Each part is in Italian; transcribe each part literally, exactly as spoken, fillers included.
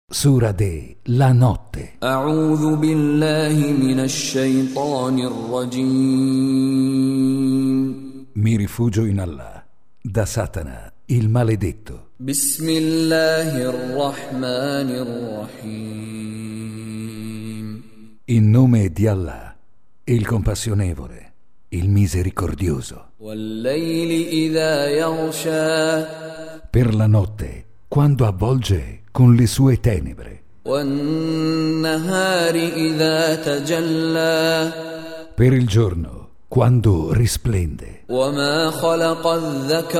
Sura de La notte. أعوذ بالله من الشيطان الرجيم. Mi rifugio in Allah, da Satana, il maledetto. بسم الله الرحمن الرحيم. In nome di Allah, il compassionevole, il misericordioso. والليل إذا يغشى. Per la notte, quando avvolge con le sue tenebre. والنهار إذا تجلى. Per il giorno, quando risplende. وما خلق الذكر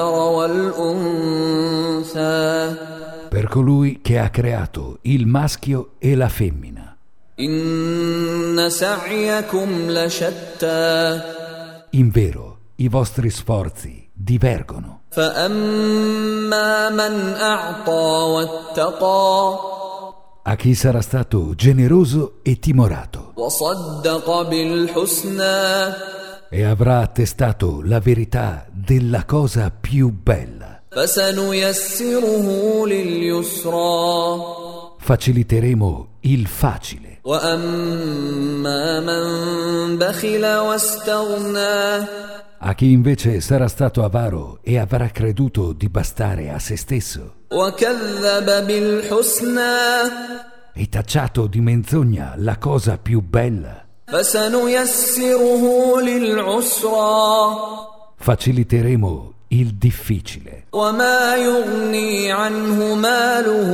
والأنثى. Per colui che ha creato il maschio e la femmina. إن سعيكم لشتى. In vero, i vostri sforzi divergono. فأما من أعطى واتقى. A chi sarà stato generoso e timorato وصدق بالحسنى. e avrà attestato la verità della cosa più bella, فسنيسره لليسرى. faciliteremo il facile. وأما من بخل واستغنى. A chi invece sarà stato avaro e avrà creduto di bastare a se stesso وكذب بالحسنى. e tacciato di menzogna la cosa più bella, فسنيسره للعسرى. faciliteremo il difficile. وما يغني عنه ماله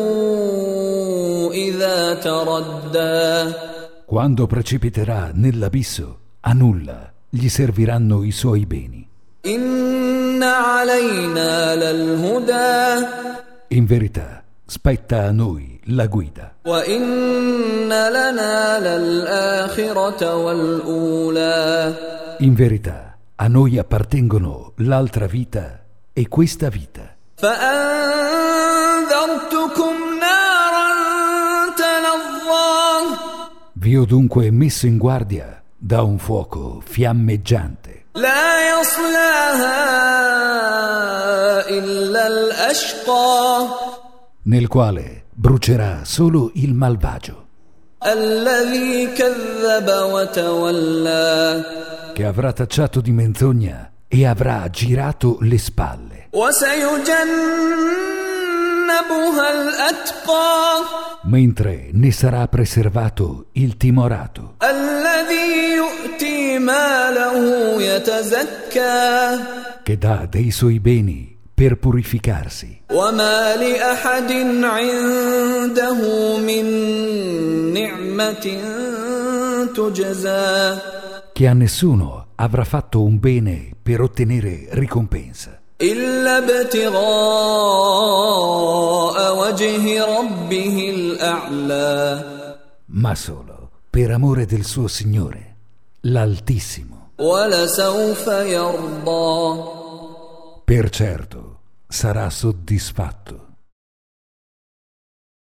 إذا تردى. Quando precipiterà nell'abisso, a nulla gli serviranno i suoi beni. إن علينا للهدى. In verità, spetta a noi la guida. وإن لنا للآخرة والأولى. In verità, a noi appartengono l'altra vita e questa vita. فأنذرتكم نارا تلظى. Vi ho dunque messo in guardia da un fuoco fiammeggiante. لا يصلاها إلا الأشقى. Nel quale brucerà solo il malvagio, الذي كذب وتولى. che avrà tacciato di menzogna e avrà girato le spalle. وسيجنبها الأتقى. Mentre ne sarà preservato il timorato, الذي يؤتي ماله يتزكى. che dà dei suoi beni per purificarsi. وما لأحد عنده من نعمة تجزى. Che a nessuno avrà fatto un bene per ottenere ricompensa, إلا ابتغاء وجه ربه الأعلى. ma solo per amore del suo Signore, l'Altissimo. ولسوف يرضى. Per certo sarà soddisfatto.